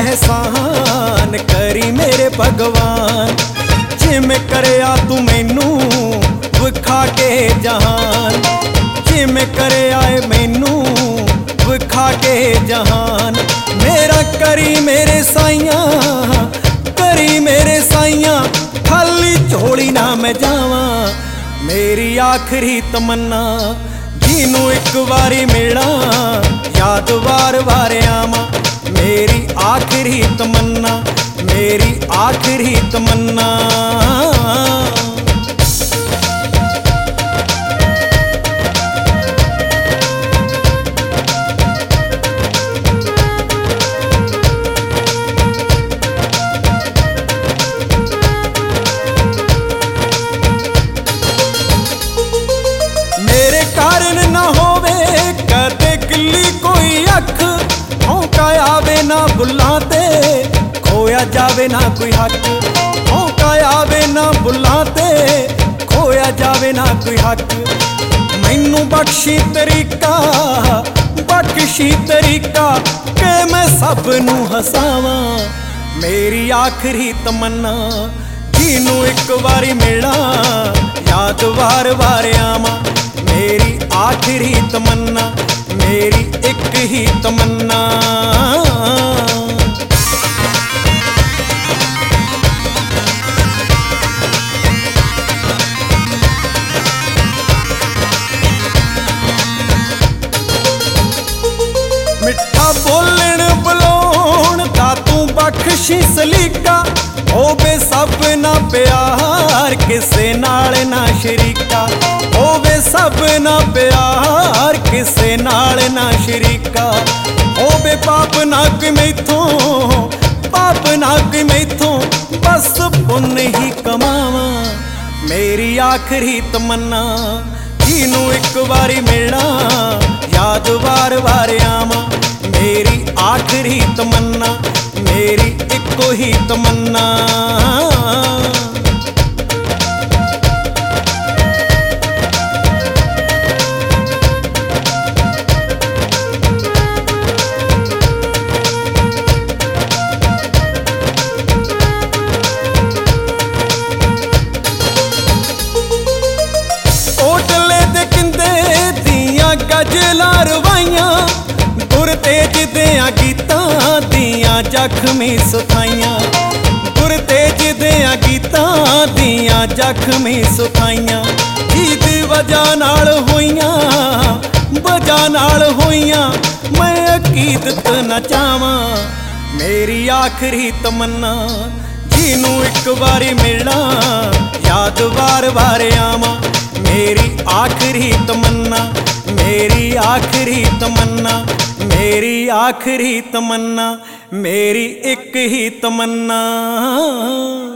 एहसान करी मेरे भगवान। जिमें करया तू मैनू विखा के जहान, जिमें करया मैनू विखा के जहान। मेरा करी मेरे साइयां, करी मेरे साइयां, खाली झोली ना मैं जावां। मेरी आखिरी तमन्ना जिनू एक बारी मिला, याद वार वार आवां। मेरी आखिरी तमन्ना, मेरी आखिरी तमन्ना। मेरे कारण ना होवे कदे गिल्ली कोई अख, औंका आवे ना बुल्लां ते खोया जावे ना कोई हक। औंका आवे ना बुल्लां ते खोया जावे ना कोई हक। मैनू बख्शी तरीका, बख्शी तरीका के मैं सब नू हसावां। मेरी आखिरी तमन्ना जिनू एक बारी मिला, याद वार वार आवां। मेरी आखिरी तमन्ना, मेरी एक ही तमन्ना। मिठा बोलण बुलाउण दा तू बख्शी सलीका, होवे सब ना प्यार किसे नाल ना शरीका। होवे सब ना प्यार किसे नाल ना शरीका। होवे पाप ना कोई मैथों, पाप ना कोई मैथों, बस पुण्य ही कमावां। मेरी आखिरी तमन्ना जिनू एक बारी मिलना, याद वार वार आवां। मेरी आखिरी तमन्ना, मेरी इको ही तमन्ना। गजलां रवाइयां गुर तेज दियां गीतां दियां जख्मी सुथाइयां। गुर तेज दियां गीतां दियां जख्मी सुथाइयां। ईद वजह नाल होइयां, वजह नाल होइयां, मैं अकीदत न चावां। मेरी आखिरी तमन्ना जिनू एक बारी मिलना, याद वार वार आवां। मेरी आखिरी तमन्ना, मेरी आखिरी तमन्ना, मेरी आखिरी तमन्ना, मेरी एक ही तमन्ना।